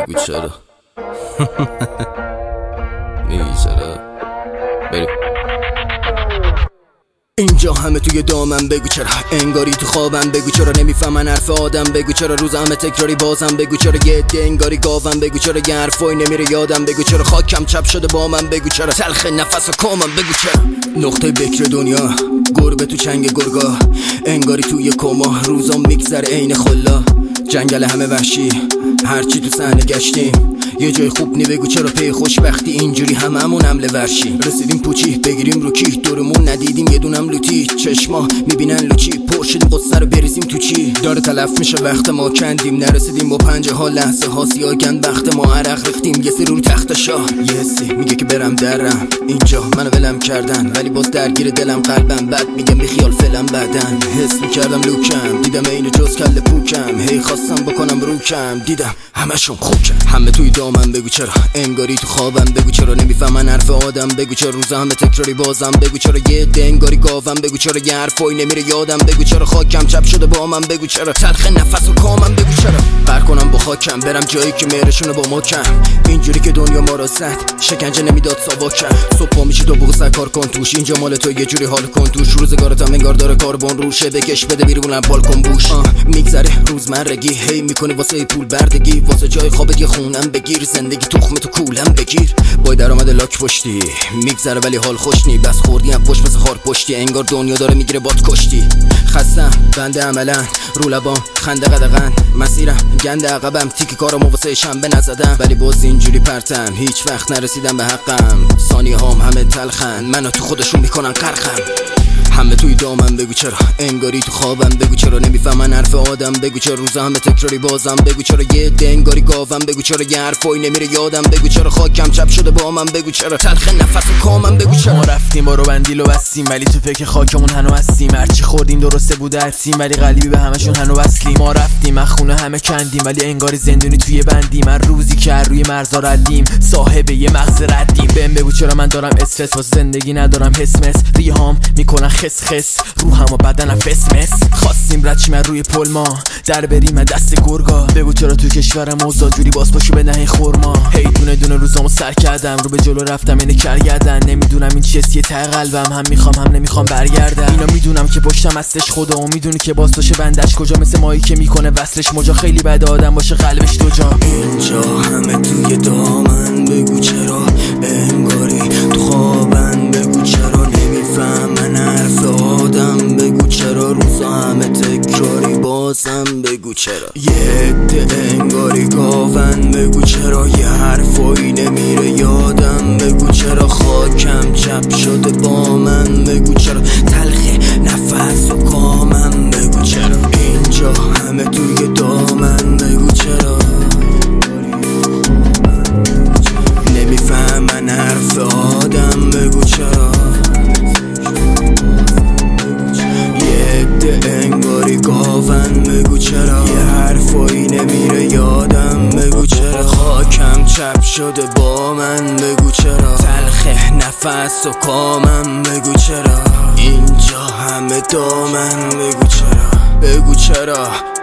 بگو چرا. میگی چرا؟ بریم. اینجا همه توی دامن بگو چرا، انگاری تو خوابم بگو چرا، نمیفهمن حرف آدم بگو چرا، روز همه تکراری بازم بگو چرا، یه عده انگاری گاوم بگو چرا، یه حرفایی نمیره یادم بگو چرا، خاکم چپ شده با من بگو چرا، تلخ نفس و کامم بگو چرا، نقطه بکر دنیا گربه تو چنگ گرگا، انگاری توی کما روزا میگذره عین خلا، جنگل همه وحشی هرچی تو صحنه گشتیم، یه جای خوب نی بگو چرا، پی خوشبختی اینجوری هممون حمله ورشی، رسیدیم پوچی بگیریم رو کی، دورمون ندیدیم یه دونم لوتی، چشما میبینن لوچی، پر شدیم قصه رو بریزیم تو چی، داره تلف میشه وقت ما کندیم، نرسیدیم با پنجه ها لحظه ها سیاه کند وقت ما، عرق ریختیم یه سری رو تخت شاه، یه حسی میگه که برم درم، اینجا منو ولم کردن ولی باز درگیر دلم قلبم، بد میگم بی خیال فعلا بعدن، حس میکردم لوکم دیدم اینو جز کله پوکم، هی خواستم بکنم روکم دیدم همشون خوکم، همه توی دامن بگو چرا، انگاری تو خوابم بگو چرا، نمیفهمن حرف آدم بگو چرا، روزا همه تکراری بازم بگو چرا، یه عده انگاری گاوم بگو چرا، یه حرفایی نمیره یادم بگو چرا، خاکم چپ شده با من بگو چرا، تلخ نفس و کامم بگو چرا، بر کنم با خاکم برم جایی که مهرشونه با ما کم، اینجوری که دنیا ما را زد شکنجه نمیداد ساواکم، صبح میشی تو بگو سرکار کن توش، اینجا مال تو یه جوری حال کن توش، روزگارتم انگار داره کاربن روشه، بکش بده بیرونم بالکن بوش، میگذره روزمرگی هی میکنی واسه پول بردگی، واسه جای خوابه که خونم بگیر، زندگی تخم تو کولم بگیر، با درآمد لاک پشتی میگذره ولی حال خوش نی، بس خوردی هم پشت مثل خار پشتی، انگار دنیا داره میگیره باد کشتی، خستم بنده عملا رو لبام خنده قدغن، مسیرم گنده عقبم تیک کارمو واسه شنبه نزدم، ولی باز اینجوری پرتم هیچ وقت نرسیدم به حقم، ثانیه هام همه تلخن منو تو خودشون میکنن قرقم، همه توی دامن بگو چرا، انگاری تو خوابم بگو چرا، نمیفهمن حرف آدم بگو چرا، روزا همه تکراری بازم بگو چرا، یه عده انگاری گاوم بگو چرا، یه حرفایی نمیره یادم بگو چرا، خاکم چپ شده با من بگو چرا، تلخ نفس و کامم بگو چرا، ما رفتیم با رو بندیل و بستیم ولی تو فکر خاکمون هنو هستیم، هرچی خوردیم درسته بوده هستیم ولی قلبی به همشون هنو وصلیم، ما رفتیم از خونه همه کندیم ولی انگاری زندونی توی بندیم، من روزی که روی مرزا ردیم صاحب یه مغز ردیم، بهم بگو چرا من دارم استرس واسه زندگی ندارم حس مس، ریهام میکنن خس خس روحم و بدنم فس مس، خواستیم رد چیم روی پل ما در بریم دست گرگا، بگو چرا تو کشورم اوضاع جوری باز پاشو به نهی خورما، هی دونه دونه روزامو سر کردم رو به جلو رفتم اینه کرگردن، نمیدونم این چیه ته قلبم، هم میخوام هم نمیخوام برگردم، اینا میدونم که پشتم هستش خدا و میدونی که باز باشه بندش کجا، مثل مایی که میکنه وصلش مجا، خیلی بده آدم باشه قلبش دو جا، اینجا همه توی دامن بگو چرا، انگاری تو خوابن بگو چرا، نمیفهمن حرف آدم بگو چرا، روزا همه تکراری بازم بگو چرا، یه عده انگاری گاون بگو چرا، یه حرفایی نمیره یادم بگو چرا، خاکم چپ شده با من بگو چرا، تلخ نفس و کامم بگو چرا، اینجا همه توی دامن بگو چرا، نمیفهمن حرف آدم بگو چرا، یه عده انگاری گاون بگو چرا، یه حرفایی نمیره یادم بگو چرا، خاکم چپ شده با من بگو چرا، تلخ نفس و کامم بگو چرا، اینجا همه دامن بگو چرا، بگو چرا.